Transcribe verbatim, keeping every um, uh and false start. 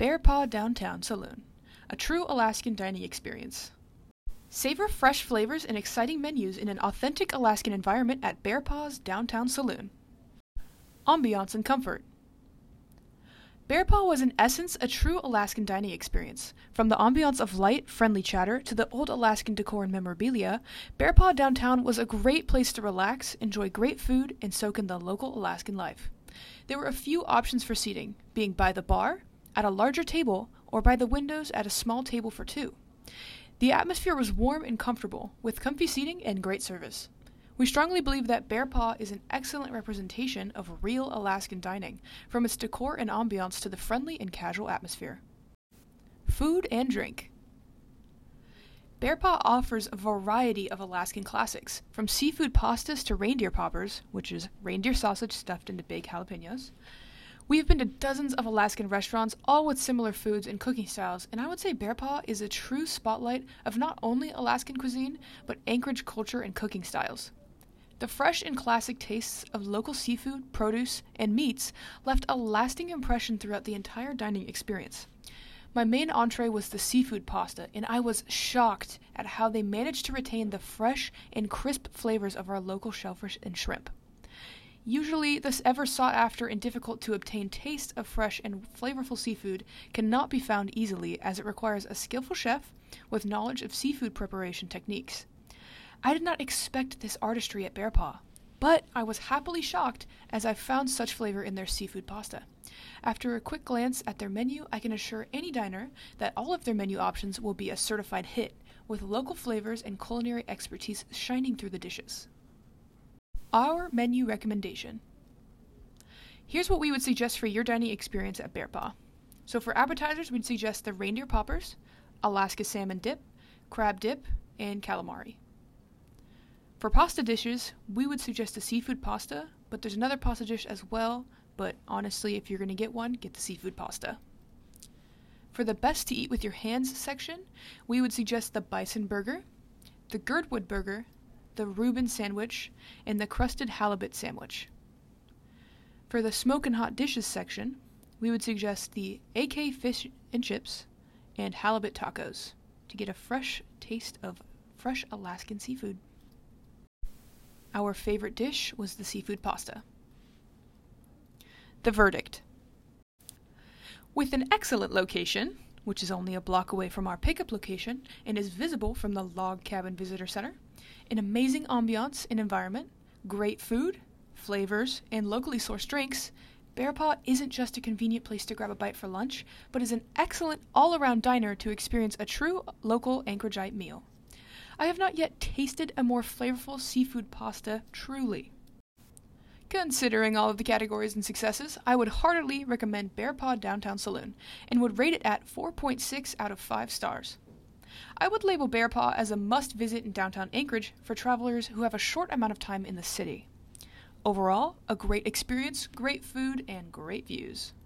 Bear Paw Downtown Saloon, a true Alaskan dining experience. Savor fresh flavors and exciting menus in an authentic Alaskan environment at Bear Paw's Downtown Saloon. Ambiance and comfort. Bear Paw was in essence a true Alaskan dining experience. From the ambiance of light, friendly chatter to the old Alaskan decor and memorabilia, Bear Paw Downtown was a great place to relax, enjoy great food, and soak in the local Alaskan life. There were a few options for seating, being by the bar, at a larger table, or by the windows at a small table for two. The atmosphere was warm and comfortable, with comfy seating and great service. We strongly believe that Bear Paw is an excellent representation of real Alaskan dining, from its decor and ambiance to the friendly and casual atmosphere. Food and drink. Bear Paw offers a variety of Alaskan classics, from seafood pastas to reindeer poppers, which is reindeer sausage stuffed into big jalapenos. We've been to dozens of Alaskan restaurants, all with similar foods and cooking styles, and I would say Bear Paw is a true spotlight of not only Alaskan cuisine, but Anchorage culture and cooking styles. The fresh and classic tastes of local seafood, produce, and meats left a lasting impression throughout the entire dining experience. My main entree was the seafood pasta, and I was shocked at how they managed to retain the fresh and crisp flavors of our local shellfish and shrimp. Usually, this ever sought after and difficult to obtain taste of fresh and flavorful seafood cannot be found easily, as it requires a skillful chef with knowledge of seafood preparation techniques. I did not expect this artistry at Bear Paw, but I was happily shocked as I found such flavor in their seafood pasta. After a quick glance at their menu, I can assure any diner that all of their menu options will be a certified hit, with local flavors and culinary expertise shining through the dishes. Our menu recommendation. Here's what we would suggest for your dining experience at Bear Paw. So for appetizers, we'd suggest the reindeer poppers, Alaska salmon dip, crab dip, and calamari. For pasta dishes, we would suggest a seafood pasta, but there's another pasta dish as well, but honestly, if you're going to get one, get the seafood pasta. For the best to eat with your hands section, we would suggest the bison burger, the Girdwood burger, the Reuben sandwich, and the crusted halibut sandwich. For the smoke and hot dishes section, we would suggest the A K fish and chips and halibut tacos to get a fresh taste of fresh Alaskan seafood. Our favorite dish was the seafood pasta. The verdict. With an excellent location, which is only a block away from our pickup location and is visible from the Log Cabin Visitor Center, an amazing ambiance and environment, great food, flavors, and locally sourced drinks, Bear Paw isn't just a convenient place to grab a bite for lunch, but is an excellent all-around diner to experience a true local Anchorageite meal. I have not yet tasted a more flavorful seafood pasta, truly. Considering all of the categories and successes, I would heartily recommend Bear Paw Downtown Saloon, and would rate it at four point six out of five stars. I would label Bear Paw as a must-visit in downtown Anchorage for travelers who have a short amount of time in the city. Overall, a great experience, great food, and great views.